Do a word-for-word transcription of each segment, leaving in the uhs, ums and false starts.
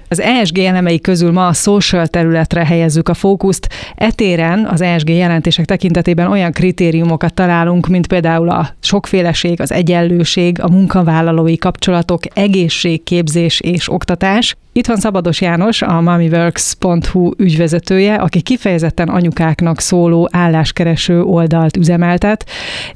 Az E S G elemei közül ma a social területre helyezzük a fókuszt. E téren az E S G jelentések tekintetében olyan kritériumokat találunk, mint például a sokféleség, az egyenlőség, a munkavállalói kapcsolatok, egészségképzés és oktatás. Itt van Szabados János, a mommyworks pont hu ügyvezetője, aki kifejezetten anyukáknak szóló álláskereső oldalt üzemeltet,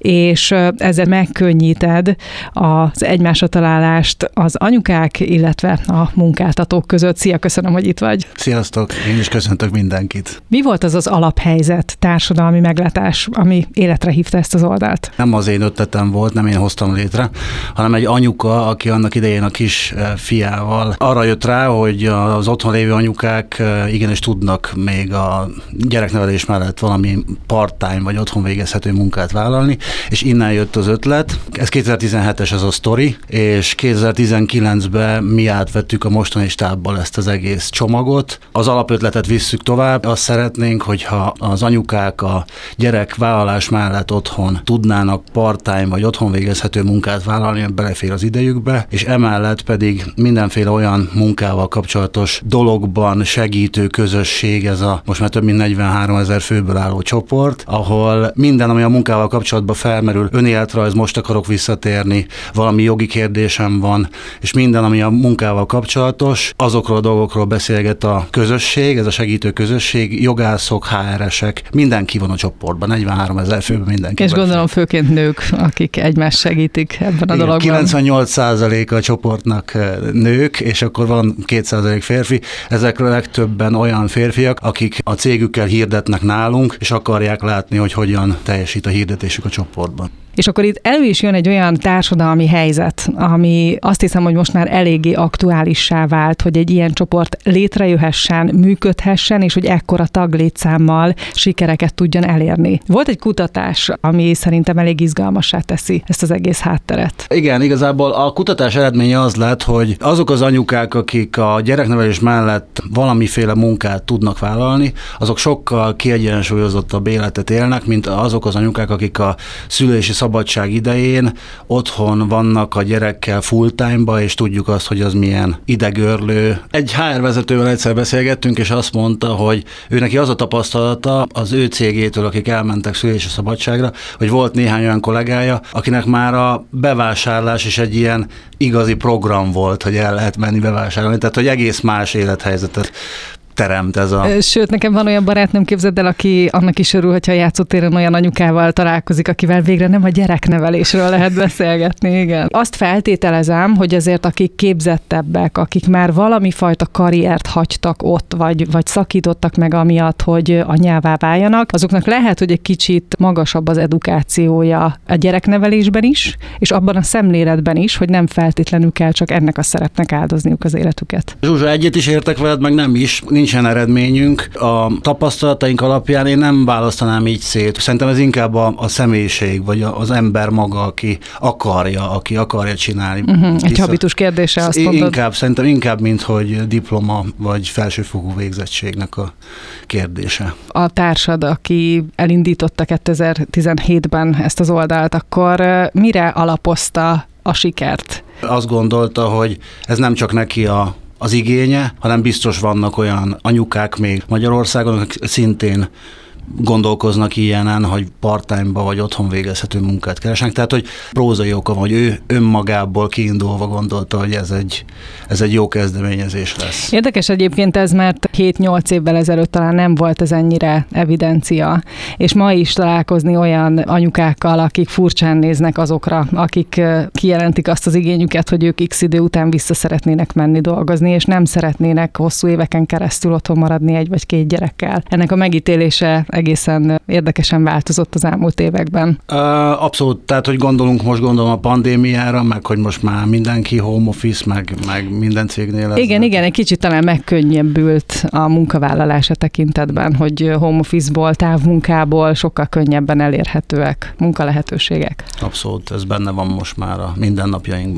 és ezzel megkönnyíted az egymásra találást az anyukák, illetve a munkáltatók között. Szia, köszönöm, hogy itt vagy. Sziasztok, én is köszöntök mindenkit. Mi volt az az alaphelyzet, társadalmi meglátás, ami életre hívta ezt az oldalt? Nem az én ötletem volt, nem én hoztam létre, hanem egy anyuka, aki annak idején a kis fiával arra jött rá, hogy az otthon lévő anyukák igenis tudnak még a gyereknevelés mellett valami part-time vagy otthon végezhető munkát vállalni, és innen jött az ötlet. Ez kétezer-tizenhetes ez a sztori, és kétezer-tizenkilencben mi átvettük a mostani stábbal ezt az egész csomagot. Az alapötletet visszük tovább, azt szeretnénk, hogyha az anyukák a gyerekvállalás mellett otthon tudnának part-time vagy otthon végezhető munkát vállalni, belefér az idejükbe, és emellett pedig mindenféle olyan munkával kapcsolatos dologban segítő közösség, ez a most már több mint negyvenháromezer főből álló csoport, ahol minden, ami a munkával kapcsolatban felmerül, önéletrajz, most akarok visszatérni, valami jogi kérdésem van, és minden, ami a munkával kapcsolatos, azokról a dolgokról beszélget a közösség, ez a segítő közösség, jogászok, há er esek, mindenki van a csoportban, negyvenháromezer főből mindenki. És gondolom főként nők, akik egymást segítik ebben a dologban. kilencvennyolc százalék a csoportnak nők, és akkor van két százalék férfi. Ezekről legtöbben olyan férfiak, akik a cégükkel hirdetnek nálunk, és akarják látni, hogy hogyan teljesít a hirdetésük a csoportban. És akkor itt elő is jön egy olyan társadalmi helyzet, ami azt hiszem, hogy most már eléggé aktuálissá vált, hogy egy ilyen csoport létrejöhessen, működhessen, és hogy ekkora taglétszámmal sikereket tudjon elérni. Volt egy kutatás, ami szerintem elég izgalmassá teszi ezt az egész hátteret. Igen, igazából a kutatás eredménye az lett, hogy azok az anyukák, akik a gyereknevelés mellett valamiféle munkát tudnak vállalni, azok sokkal kiegyensúlyozottabb életet élnek, mint azok az anyukák, akik a szülési szabadság idején otthon vannak a gyerekkel full-time-ba, és tudjuk azt, hogy az milyen idegörlő. Egy há er vezetővel egyszer beszélgettünk, és azt mondta, hogy ő neki az a tapasztalata az ő cégétől, akik elmentek szülési szabadságra, hogy volt néhány olyan kollégája, akinek már a bevásárlás is egy ilyen igazi program volt, hogy el lehet menni bevásárolni, tehát hogy egész más élethelyzetet teremt ez a... Sőt, nekem van olyan barátnőm, képzeld el, aki annak is örül, hogyha a játszótéren olyan anyukával találkozik, akivel végre nem a gyereknevelésről lehet beszélgetni, igen. Azt feltételezem, hogy azért akik képzettebbek, akik már valami fajta karriert hagytak ott, vagy, vagy szakítottak meg amiatt, hogy anyává váljanak, azoknak lehet, hogy egy kicsit magasabb az edukációja a gyereknevelésben is, és abban a szemléletben is, hogy nem feltétlenül kell csak ennek a szerepnek áldozniuk az életüket. Zsuzsa, egyet is értek veled, meg nem is. Nincsen eredményünk. A tapasztalataink alapján én nem választanám így szét. Szerintem ez inkább a, a személyiség, vagy az ember maga, aki akarja, aki akarja csinálni. Uh-huh. Egy habitus kérdése, azt mondod. Inkább, szerintem inkább, mint hogy diploma, vagy felsőfokú végzettségnek a kérdése. A társad, aki elindította kétezer-tizenhétben ezt az oldalt, akkor mire alapozta a sikert? Azt gondolta, hogy ez nem csak neki a az igénye, hanem biztos vannak olyan anyukák még Magyarországon, akik szintén gondolkoznak ilyenen, hogy part-time-ba vagy otthon végezhető munkát keresnek. Tehát, hogy prózai oka van, hogy ő önmagából kiindulva gondolta, hogy ez egy, ez egy jó kezdeményezés lesz. Érdekes egyébként ez, mert hét-nyolc évvel ezelőtt talán nem volt ez ennyire evidencia, és ma is találkozni olyan anyukákkal, akik furcsán néznek azokra, akik kijelentik azt az igényüket, hogy ők x idő után vissza szeretnének menni dolgozni, és nem szeretnének hosszú éveken keresztül otthon maradni egy vagy két gyerekkel. Ennek a megítélése egészen érdekesen változott az elmúlt években. Abszolút, tehát, hogy gondolunk, most gondolom a pandémiára, meg hogy most már mindenki home office, meg, meg minden cégnél. Igen, igen, egy kicsit talán megkönnyebbült a munkavállalása tekintetben, hogy home office-ból, távmunkából sokkal könnyebben elérhetőek munkalehetőségek. Abszolút, ez benne van most már a mindennapjainkban.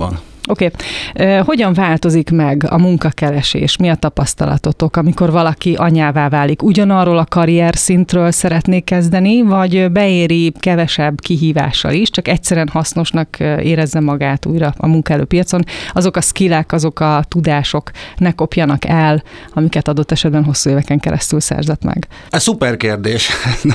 Oké. Okay. Hogyan változik meg a munkakeresés? Mi a tapasztalatotok, amikor valaki anyává válik? Ugyanarról a karrier szintről szeretnék kezdeni, vagy beéri kevesebb kihívással is, csak egyszerűen hasznosnak érezze magát újra a munkaerőpiacon? Azok a skillek, azok a tudások ne kopjanak el, amiket adott esetben hosszú éveken keresztül szerzett meg? Ez szuper kérdés.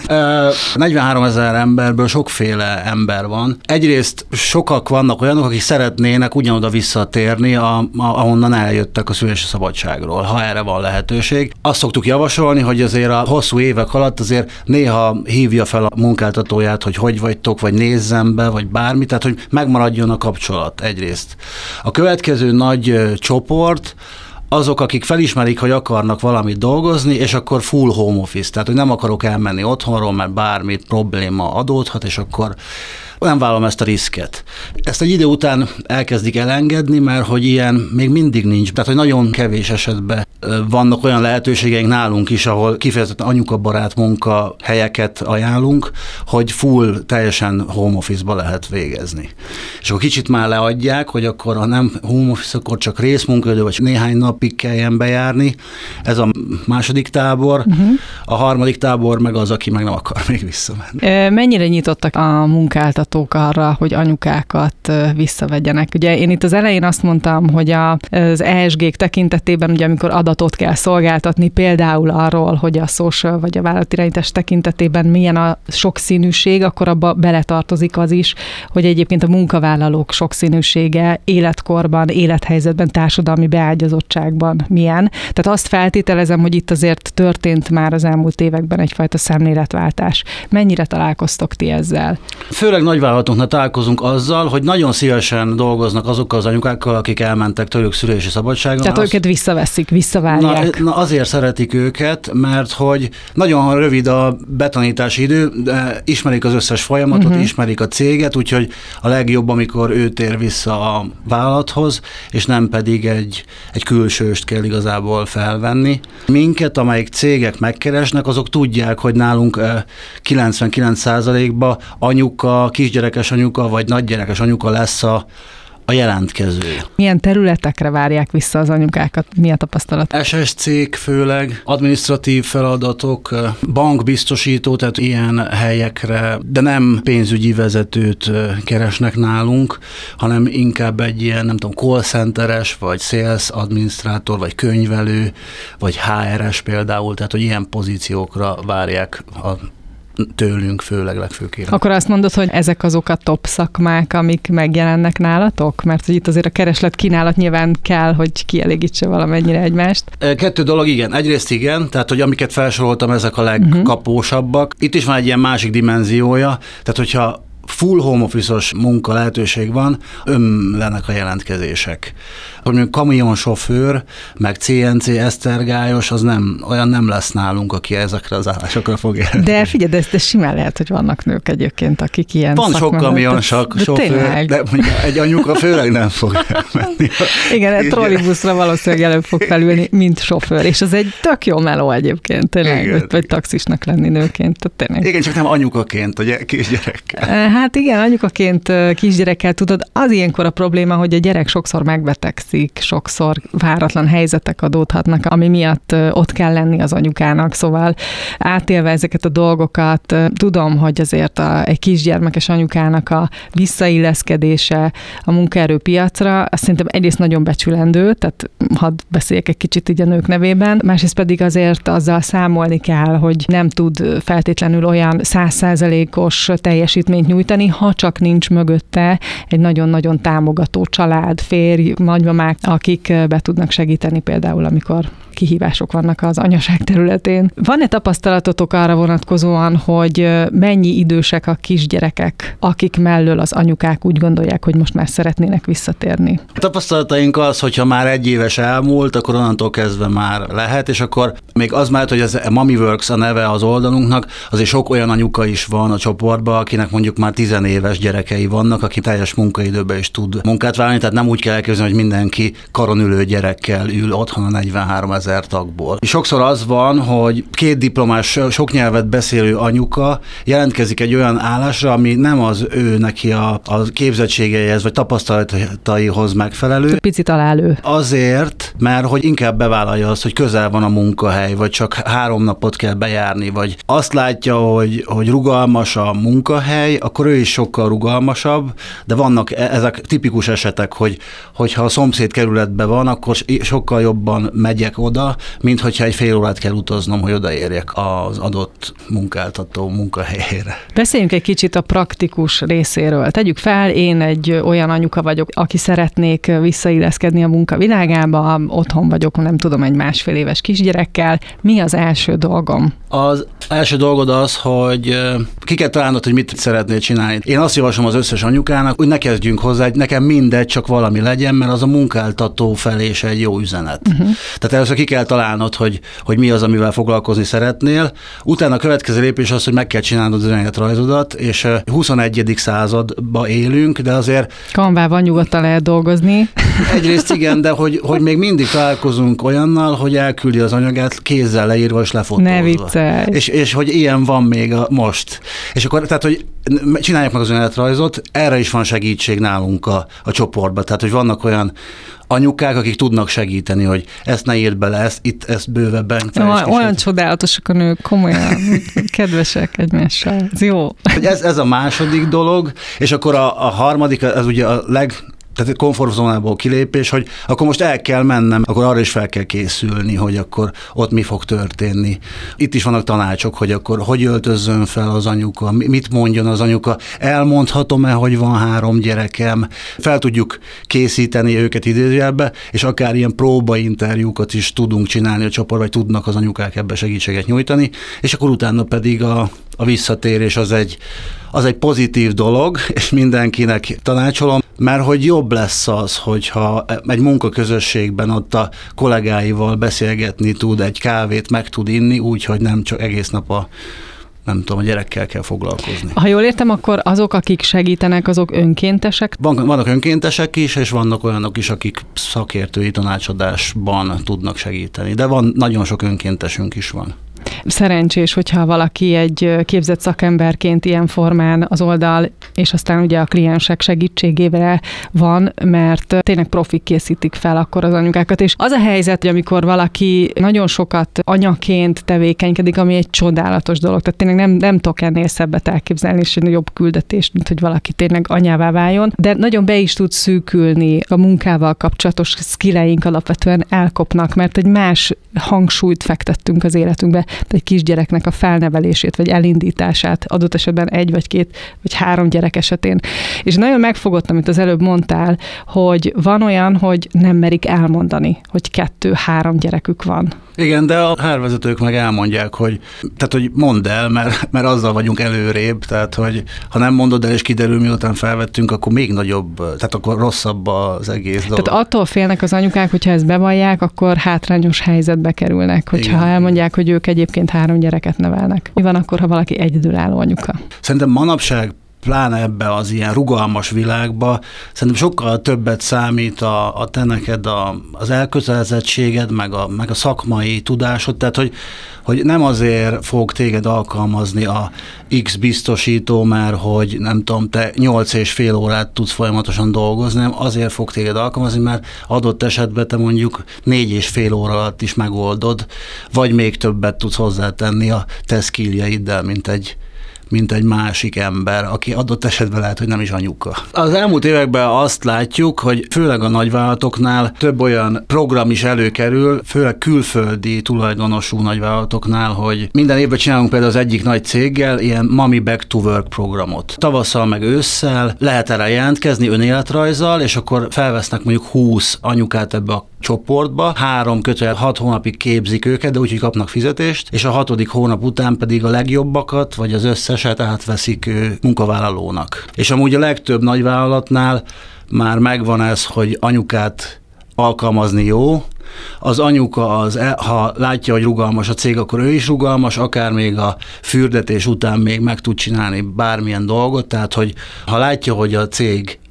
negyvenháromezer emberből sokféle ember van. Egyrészt sokak vannak olyanok, akik szeretnének ugyanoda visszatérni, a, a, ahonnan eljöttek a szülési szabadságról, ha erre van lehetőség. Azt szoktuk javasolni, hogy azért a hosszú évek alatt azért néha hívja fel a munkáltatóját, hogy hogy vagytok, vagy nézzem be, vagy bármi, tehát hogy megmaradjon a kapcsolat egyrészt. A következő nagy ö, csoport, azok, akik felismerik, hogy akarnak valamit dolgozni, és akkor full home office, tehát hogy nem akarok elmenni otthonról, mert bármit probléma adódhat, és akkor nem vállalom ezt a riszket. Ezt egy idő után elkezdik elengedni, mert hogy ilyen még mindig nincs. Tehát, hogy nagyon kevés esetben vannak olyan lehetőségeink nálunk is, ahol kifejezetten anyukabarát munkahelyeket ajánlunk, hogy full, teljesen home office-ba lehet végezni. És akkor kicsit már leadják, hogy akkor ha nem home office, akkor csak részmunkaidő, vagy néhány napig kelljen bejárni. Ez a második tábor. Uh-huh. A harmadik tábor meg az, aki meg nem akar még visszamenni. Mennyire nyitottak a munkáltatók arra, hogy anyukákat visszavegyenek? Ugye én itt az elején azt mondtam, hogy az E S G-k tekintetében, ugye amikor adatot kell szolgáltatni, például arról, hogy a social vagy a vállalatirányítás tekintetében milyen a sokszínűség, akkor abba beletartozik az is, hogy egyébként a munkavállalók sokszínűsége életkorban, élethelyzetben, társadalmi beágyazottságban milyen. Tehát azt feltételezem, hogy itt azért történt már az elmúlt években egyfajta szemléletváltás. Mennyire találkoztok ti ezzel? Főleg nagyvállalatoknál találkozunk azzal, hogy nagyon szívesen dolgoznak azokkal az anyukákkal, akik elmentek tőlük szülési szabadságra. Tehát azt, őket visszaveszik, visszavárják. Na, na azért szeretik őket, mert hogy nagyon rövid a betanítási idő, de ismerik az összes folyamatot, uh-huh. ismerik a céget, úgyhogy a legjobb, amikor ő tér vissza a vállalathoz, és nem pedig egy, egy külsőst kell igazából felvenni. Minket, amelyik cégek megkeresnek, azok tudják, hogy nálunk kilencvenkilenc százalékban anyuka, kisgyerekes anyuka, vagy nagygyerekes anyuka lesz a, a jelentkező. Milyen területekre várják vissza az anyukákat? Mi a tapasztalat? es es cég főleg, adminisztratív feladatok, bankbiztosító, tehát ilyen helyekre, de nem pénzügyi vezetőt keresnek nálunk, hanem inkább egy ilyen, nem tudom, call centeres, vagy sales adminisztrátor, vagy könyvelő, vagy há er es például, tehát hogy ilyen pozíciókra várják a tőlünk főleg legfőképpen. Akkor azt mondod, hogy ezek azok a top szakmák, amik megjelennek nálatok? Mert hogy itt azért a kereslet kínálat nyilván kell, hogy kielégítse valamennyire egymást. Kettő dolog, igen. Egyrészt igen, tehát hogy amiket felsoroltam, ezek a legkapósabbak. Uh-huh. Itt is van egy ilyen másik dimenziója, tehát hogyha full home office-os munka lehetőség van, ömlenek a jelentkezések. Hogy mondjuk kamionsofőr, meg cé en cé esztergályos, az nem, olyan nem lesz nálunk, aki ezekre az állásokra fog élni. De figyelj, de, de simán lehet, hogy vannak nők egyébként, akik ilyen van sok kamionsofőr, de mondjuk egy anyuka főleg nem fog elmenni. Igen, egy trollibuszra valószínűleg előbb fog felülni, mint sofőr, és az egy tök jó meló egyébként, tényleg, vagy, vagy taxisnak lenni nőként. Tényleg. Igen, csak nem anyukaként, ugye, kisgyerekkel. Hát igen, anyukaként kisgyerekkel tudod, az ilyenkor a probléma, hogy a gyerek sokszor megbetegszik, sokszor váratlan helyzetek adódhatnak, ami miatt ott kell lenni az anyukának, szóval átélve ezeket a dolgokat, tudom, hogy azért a, egy kisgyermekes anyukának a visszailleszkedése a munkaerőpiacra, azt szerintem egyrészt nagyon becsülendő, tehát hadd beszéljek egy kicsit így a nők nevében, másrészt pedig azért azzal számolni kell, hogy nem tud feltétlenül olyan száz százalékos teljesítményt nyújtani, ha csak nincs mögötte egy nagyon-nagyon támogató család, férj, nagymamák, akik be tudnak segíteni például, amikor kihívások vannak az anyaság területén. Van-e tapasztalatotok arra vonatkozóan, hogy mennyi idősek a kisgyerekek, akik mellől az anyukák úgy gondolják, hogy most már szeretnének visszatérni? A tapasztalataink az, hogyha már egy éves elmúlt, akkor onnantól kezdve már lehet, és akkor még az már, hogy ez MamiWorks a neve az oldalunknak, azért sok olyan anyuka is van a csoportban, akinek mondjuk már tizenéves gyerekei vannak, aki teljes munkaidőben is tud munkát vállalni, tehát nem úgy kell elképzelni, hogy mindenki aki karonülő gyerekkel ül otthon a negyvenhárom ezer tagból. Sokszor az van, hogy két diplomás, sok nyelvet beszélő anyuka jelentkezik egy olyan állásra, ami nem az ő neki a, a képzettségeihez vagy tapasztalataihoz megfelelő. Picit alálő. Azért, mert hogy inkább bevállalja azt, hogy közel van a munkahely, vagy csak három napot kell bejárni, vagy azt látja, hogy, hogy rugalmas a munkahely, akkor ő is sokkal rugalmasabb, de vannak ezek tipikus esetek, hogy hogyha a szomszéd kerületben van, akkor sokkal jobban megyek oda, mint hogyha egy fél órát kell utaznom, hogy odaérjek az adott munkáltató munkahelyére. Beszéljünk egy kicsit a praktikus részéről. Tegyük fel, én egy olyan anyuka vagyok, aki szeretnék visszailleszkedni a munkavilágába, otthon vagyok, nem tudom, egy másfél éves kisgyerekkel. Mi az első dolgom? Az első dolgod az, hogy ki kell találnod, hogy mit szeretnél csinálni. Én azt javaslom az összes anyukának, hogy ne kezdjünk hozzá, nekem mindegy, csak valami legyen, mert az a munkáltató felé is egy jó üzenet. Uh-huh. Tehát először ki kell találnod, hogy, hogy mi az, amivel foglalkozni szeretnél. Utána a következő lépés az, hogy meg kell csinálnod az önéletrajzodat, és a huszonegyedik században élünk, de azért... Canvával nyugodtan lehet dolgozni. Egyrészt igen, de hogy, hogy még mindig találkozunk olyannal, hogy elküldi az anyagát kézzel leírva és lefotózva. Ne viccelj. És, és hogy ilyen van még a, most. És akkor, tehát, hogy csinálják meg az önéletrajzot, erre is van segítség nálunk a, a csoportban. Tehát, hogy vannak olyan anyukák, akik tudnak segíteni, hogy ezt ne írd bele, ezt, itt ezt bővebben. No, olyan csodálatosak a nők, komolyan kedvesek egymással. Ez jó. Ez, ez a második dolog, és akkor a, a harmadik, az ugye a leg... Tehát komfortzónából kilépés, hogy akkor most el kell mennem, akkor arra is fel kell készülni, hogy akkor ott mi fog történni. Itt is vannak tanácsok, hogy akkor hogy öltözzön fel az anyuka, mit mondjon az anyuka, elmondhatom-e, hogy van három gyerekem, fel tudjuk készíteni őket idézőjelbe, és akár ilyen próbainterjúkat is tudunk csinálni a csoport, vagy tudnak az anyukák ebbe segítséget nyújtani, és akkor utána pedig a, a visszatérés az egy, az egy pozitív dolog, és mindenkinek tanácsolom, mert hogy jobb lesz az, hogyha egy munkaközösségben ott a kollégáival beszélgetni tud, egy kávét meg tud inni, úgy, hogy nem csak egész nap a nem tudom, a gyerekkel kell foglalkozni. Ha jól értem, akkor azok, akik segítenek, azok önkéntesek? Van, vannak önkéntesek is, és vannak olyanok is, akik szakértői tanácsadásban tudnak segíteni. De van, nagyon sok önkéntesünk is van. Szerencsés, hogyha valaki egy képzett szakemberként ilyen formán az oldal, és aztán ugye a kliensek segítségével van, mert tényleg profik készítik fel akkor az anyukákat. És az a helyzet, hogy amikor valaki nagyon sokat anyaként tevékenykedik, ami egy csodálatos dolog, tehát tényleg nem, nem tudok ennél szebbet elképzelni, és egy jobb küldetést, mint hogy valaki tényleg anyává váljon, de nagyon be is tud szűkülni a munkával kapcsolatos skilleink alapvetően elkopnak, mert egy más hangsúlyt fektettünk az életünkbe, egy kisgyereknek a felnevelését, vagy elindítását, adott esetben egy, vagy két, vagy három gyerek esetén. És nagyon megfogott, amit az előbb mondtál, hogy van olyan, hogy nem merik elmondani, hogy kettő-három gyerekük van. Igen, de a hárvezetők meg elmondják, hogy, tehát, hogy mondd el, mert, mert azzal vagyunk előrébb, tehát, hogy ha nem mondod el, és kiderül, miután felvettünk, akkor még nagyobb, tehát akkor rosszabb az egész dolog. Tehát attól félnek az anyukák, hogyha ezt bevallják, akkor hátrányos helyzetbe kerülnek, hogyha igen, elmondják, hogy ők egyébként három gyereket nevelnek. Mi van akkor, ha valaki egyedülálló anyuka? Szerintem manapság pláne ebbe az ilyen rugalmas világba, szerintem sokkal többet számít a, a te neked a, az elkötelezettséged, meg a, meg a szakmai tudásod, tehát hogy, hogy nem azért fog téged alkalmazni a X biztosító, mert hogy nem tudom, te nyolc és fél órát tudsz folyamatosan dolgozni, nem azért fog téged alkalmazni, mert adott esetben te mondjuk négy és fél óra alatt is megoldod, vagy még többet tudsz hozzátenni a te skilljeiddel, mint egy mint egy másik ember, aki adott esetben lehet, hogy nem is anyuka. Az elmúlt években azt látjuk, hogy főleg a nagyvállalatoknál több olyan program is előkerül, főleg külföldi tulajdonosú nagyvállalatoknál, hogy minden évben csinálunk például az egyik nagy céggel ilyen Mommy Back to Work programot. Tavasszal meg ősszel lehet erre jelentkezni önéletrajzzal, és akkor felvesznek mondjuk húsz anyukát ebbe a csoportba, három kötőjel hat hónapig képzik őket, de úgyhogy kapnak fizetést, és a hatodik hónap után pedig a legjobbakat, vagy az összeset átveszik munkavállalónak. És amúgy a legtöbb nagyvállalatnál már megvan ez, hogy anyukát alkalmazni jó, az anyuka, az, ha látja, hogy rugalmas a cég, akkor ő is rugalmas, akár még a fürdetés után még meg tud csinálni bármilyen dolgot, tehát hogy ha látja, hogy a cég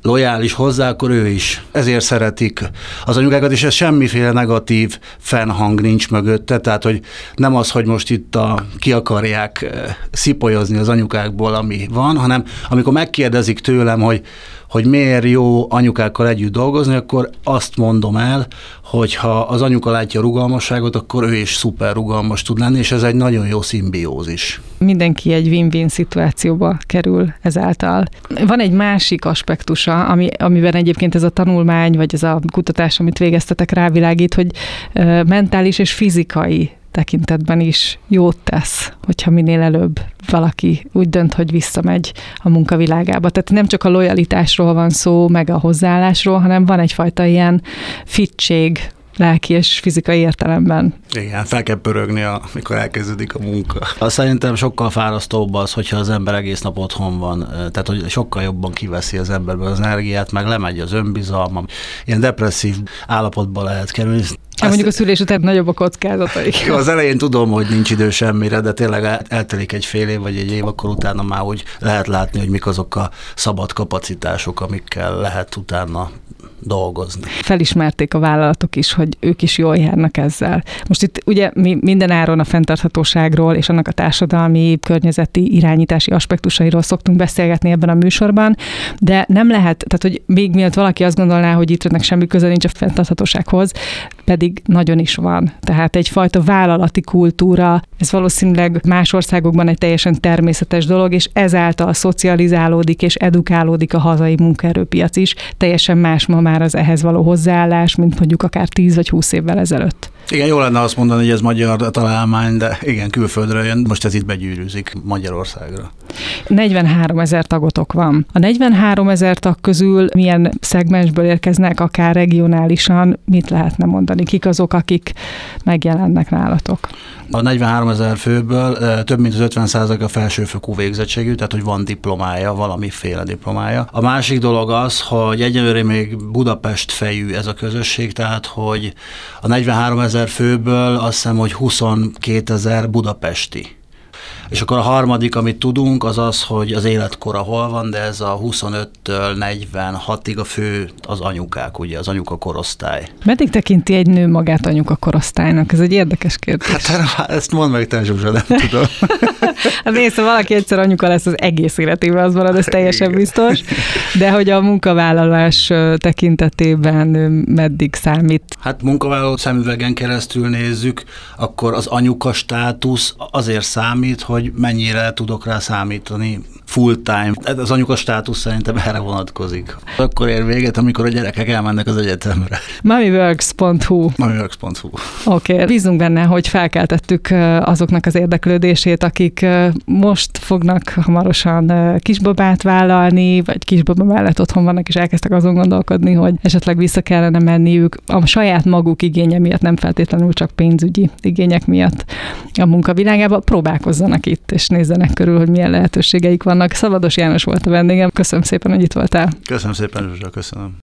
lojális hozzá, akkor ő is. Ezért szeretik az anyukákat, és ez semmiféle negatív fennhang nincs mögötte, tehát hogy nem az, hogy most itt a, ki akarják szipolyozni az anyukákból, ami van, hanem amikor megkérdezik tőlem, hogy hogy miért jó anyukákkal együtt dolgozni, akkor azt mondom el, hogy ha az anyuka látja a rugalmasságot, akkor ő is szuper rugalmas tud lenni, és ez egy nagyon jó szimbiózis. Mindenki egy win-win szituációba kerül ezáltal. Van egy másik aspektusa, ami, amiben egyébként ez a tanulmány, vagy ez a kutatás, amit végeztetek, rávilágít, hogy mentális és fizikai tekintetben is jót tesz, hogyha minél előbb valaki úgy dönt, hogy visszamegy a munkavilágába. Tehát nem csak a lojalitásról van szó, meg a hozzáállásról, hanem van egyfajta ilyen fittség, lelki és fizikai értelemben. Igen, fel kell pörögni, amikor elkezdődik a munka. Azt szerintem sokkal fárasztóbb az, hogyha az ember egész nap otthon van, tehát hogy sokkal jobban kiveszi az emberből az energiát, meg lemegy az önbizalma. Ilyen depresszív állapotba lehet kerülni. Hát mondjuk a szülés után nagyobb a kockázataik. Jó, az elején tudom, hogy nincs idő semmire, de tényleg eltelik egy fél év vagy egy év, akkor utána már úgy lehet látni, hogy mik azok a szabad kapacitások, amikkel lehet utána dolgozni. Felismerték a vállalatok is, hogy ők is jól járnak ezzel. Most itt ugye mi minden áron a fenntarthatóságról és annak a társadalmi, környezeti, irányítási aspektusairól szoktunk beszélgetni ebben a műsorban, de nem lehet, tehát hogy még mielőtt valaki azt gondolná, hogy itt ennek semmi köze nincs a fenntarthatósághoz, pedig nagyon is van. Tehát egyfajta vállalati kultúra, ez valószínűleg más országokban egy teljesen természetes dolog, és ezáltal szocializálódik és edukálódik a hazai munkaerőpiac is. Teljesen más ma már az ehhez való hozzáállás, mint mondjuk akár tíz vagy húsz évvel ezelőtt. Igen, jó lenne azt mondani, hogy ez magyar találmány, de igen, külföldről jön, most ez itt begyűrűzik Magyarországra. negyvenhárom ezer tagotok van. A negyvenhárom ezer tag közül milyen szegmensből érkeznek, akár regionálisan, mit lehetne mondani? Kik azok, akik megjelennek nálatok? A negyvenhárom ezer főből több mint az ötven százalék a felsőfokú végzettségű, tehát hogy van diplomája, valamiféle diplomája. A másik dolog az, hogy egyelőre még Budapest fejű ez a közösség, tehát hogy a negyvenhárom ezer főből azt hiszem, hogy huszonkétezer budapesti. És akkor a harmadik, amit tudunk, az az, hogy az életkora hol van, de ez a huszonöttől negyvenhatig a fő az anyukák, ugye az anyuka korosztály. Meddig tekinti egy nő magát anyuka korosztálynak? Ez egy érdekes kérdés. Hát ezt mondd meg, te Zsuzsa, nem tudom. Hát nézd, ha valaki egyszer anyuka lesz, az egész életében az marad, ez teljesen biztos. De hogy a munkavállalás tekintetében meddig számít? Hát munkavállaló szemüvegen keresztül nézzük, akkor az anyuka státusz azért számít, hogy mennyire tudok rá számítani full time. Az anyuka státusz szerintem erre vonatkozik. Akkor ér véget, amikor a gyerekek elmennek az egyetemre. mommyworks pont hu mommyworks pont hu Oké, okay. Bízunk benne, hogy felkeltettük azoknak az érdeklődését, akik most fognak hamarosan kisbabát vállalni, vagy kisbaba mellett otthon vannak, és elkezdtek azon gondolkodni, hogy esetleg vissza kellene menniük a saját maguk igénye miatt, nem feltétlenül csak pénzügyi igények miatt a munkavilágába. Próbálkozzanak itt, és nézzenek körül, hogy milyen lehetőségeik vannak. Szavados János volt a vendégem. Köszönöm szépen, hogy itt voltál. Köszönöm szépen, Zsuzsa, köszönöm.